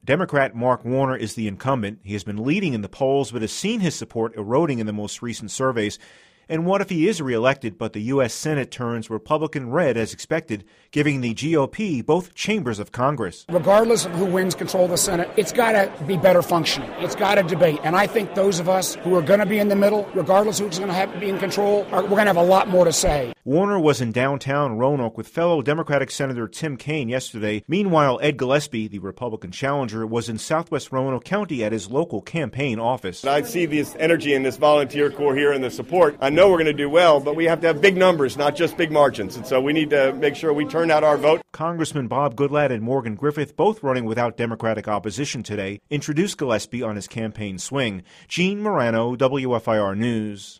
Democrat Mark Warner is the incumbent. He has been leading in the polls, but has seen his support eroding in the most recent surveys. And what if he is reelected, but the U.S. Senate turns Republican red as expected, giving the GOP both chambers of Congress? Regardless of who wins control of the Senate, it's got to be better functioning. It's got to debate. And I think those of us who are going to be in the middle, regardless of who's going to be in control, we're going to have a lot more to say. Warner was in downtown Roanoke with fellow Democratic Senator Tim Kaine yesterday. Meanwhile, Ed Gillespie, the Republican challenger, was in southwest Roanoke County at his local campaign office. I see this energy in this volunteer corps here and the support. I know we're going to do well, but we have to have big numbers, not just big margins. And so we need to make sure we turn out our vote. Congressman Bob Goodlatte and Morgan Griffith, both running without Democratic opposition today, introduced Gillespie on his campaign swing. Gene Morano, WFIR News.